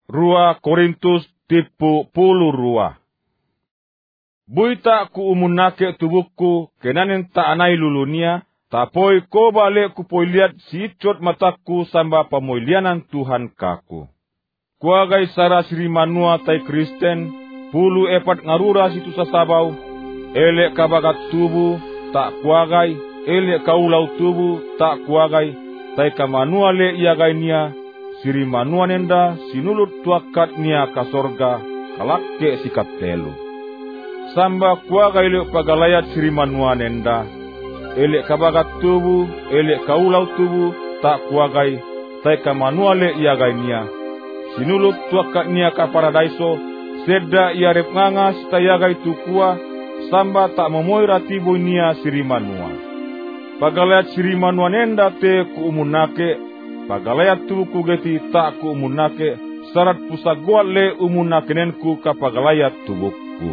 2 Korintus 10. Buita ku umunake tubuhku kenanen ta anai lulunia, tapoi ko bale ku poiliat siicot mataku samba pamoilianan Tuhan kaku. Kuagai sara siri manua tai Kristen, 14 ngarura situ sasabau, ele kabagat tubu tak kuagai, ele kaulau tubu tak kuagai, tai kamanua le iagai nia, siri manua nenda sinulut tuakat nia kasorga, kalakke sikat telu. Samba kuagai le pagalayat siri manua nenda, ele kabagat tubu, ele kaulau tubu tak kuagai, tai kamanua le iagai nia, sinulut tuakat nia ka paradaiso, seda ia rep ngangas tayagai tukua, samba tak memoira tibu nia siri manua. Pagalayat siri manua nenda te ku umunake, pagalayat tubuku geti tak ku umunake, sarat pusagoat le umunake nenku ka pagalayat tubuku.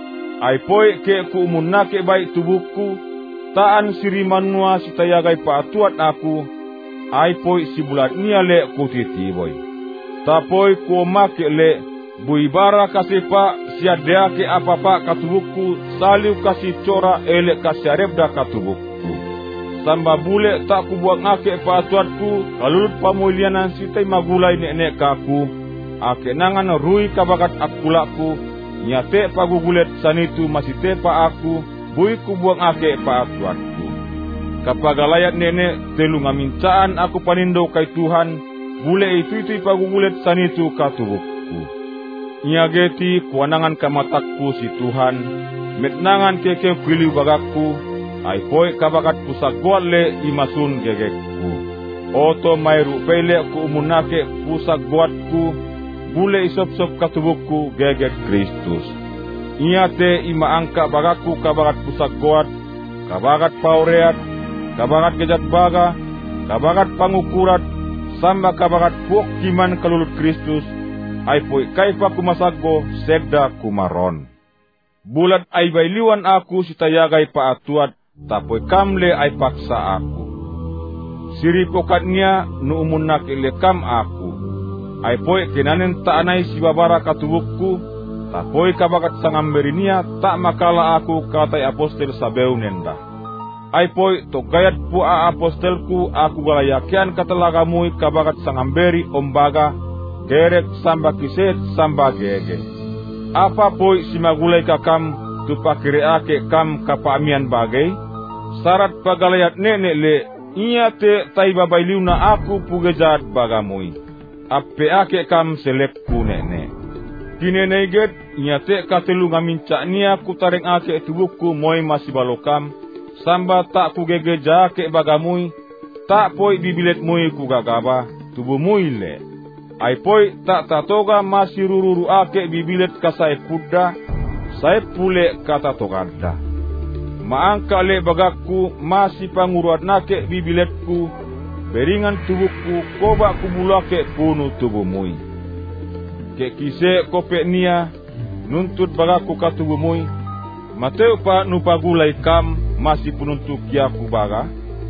Aipoi ke ku umunake baik tubuku, taan siri manua sitayagai paatuat aku, aipoi si bulat nia le kutitiboi. Tapoi ku make le, buibara kasipa siadeake apa-apa katubuku, saliu kasih cora ele kasiarebda katubuku. Samba bule tak kubuat ngake paatuatku, kalulut pamuilianan sitai magulai nek-nek kaku, ake nangan rui kabakat akulaku, nyate pagugulet sanitu masih tepa aku, bui kubuat ngake paatuatku. Kapagalayat nenek telu ngamincaan aku panindo kai Tuhan, bule itu pagugulet sanitu katubuku. Nyageti kuanangan kamatakku si Tuhan, metnangan keke kuiliu bagaku, aipoi kabakat pusagoat le imasun gegekku. Oto mairu pele ku umunake pusagoatku, bule isop-sop katubuku gegek Kristus. Iate ima angka bagaku kabakat pusagoat, kabakat paureat, kabakat gejat baga, kabakat pangukurat, samba kabakat puok kiman kalulut Kristus, aipoi kaipa kumasago seda kumaron. Bulat ay bailiwan aku sitayagai paatuat, tapoi kamle ay paksa aku. Siri pokatnya nu umunak ilekam aku, aipoi kenanen ta anai si babara katubukku, tapoi kabakat sangamberinia tak makala aku katai apostel sabeu nenda. Aipoi togayat pu a apostelku aku galayakian katalagamui kabakat sangamberi ombaga, gerek samba kiset samba gege. Apa poi si magulai kakam tu pakireake kam kapamian bagai, sarat pagalayat nenek le, iya te taiba bailiuna aku pugejat bagamui. Ape ake kam selekku nenek. Kine neget, iya te katelu ngamincak nia kutareng ake tubuhku moi masih balokam, samba tak kugegeja ake bagamui, tak poi bibilet mui kugagaba, tubuh mui le. Aipoi tak tatoga masih rururu ake bibilet kasai kuda, saya pule kata togada. Maangka le bagaku masih panguruat nake bibiletku, beringan tubuhku koba kubulake punu tubumui. Ke kise kope nia, nuntut bagaku katubumui, mateu pa nupagulai kam masih penuntuk kiaku baga.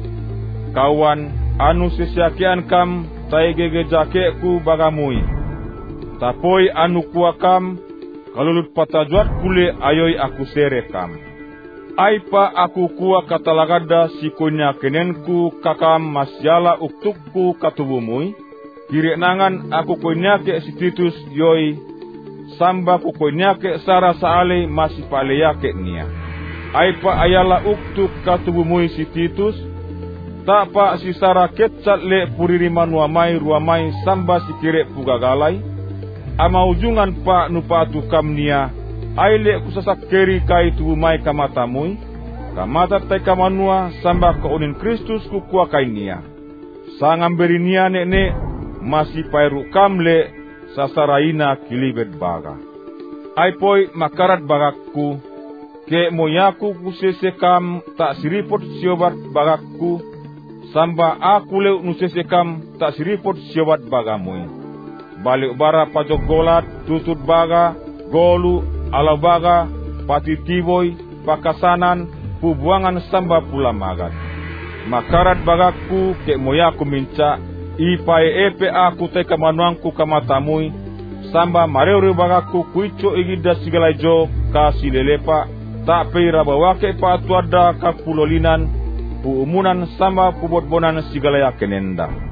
Kawan anu sesiakian kam, tai gegejake ku bagamui. Tapoi anu kuakam, kalulut patajuat kule ayoi aku serekam. Aipa aku kuak katalagada sikonya kenenku kakam masyala uktukku katubumui. Kiri nangan aku koinyake si Titus yoi, samba ku koinyake sara saale masih paleyake nia. Aipa ayala uktuk katubumui si Titus, tak pa si sara kecat le puririman ruamai samba si kire pugagalai, ama ujungan pa nupatu kamnia, aile kusasak keri kai tubumai kamatamui, kamata tai kamanua samba kaunin Kristus kukua kainia. Sangamberi nia nek masih pairu kamle sasaraina kilibet baga. Aipoi makarat bagakku, ke moyaku kusesekam tak siripot siobat bagakku, samba aku leu nusesekam tak siripot siobat bagamui. Balik bara pajogolat, tutut baga, golu, ala baga, pati tiboi, pakasanan, pubuangan samba pula magat. Makarat bagaku ke moyaku minca, ipae epe aku te kamanuangku kamatamui, samba mareu bagaku kuico igida sigala jo ka silelepa tak peira bawake pa tuada ka pulolinan puumunan samba pubotbonan sigala yakenenda.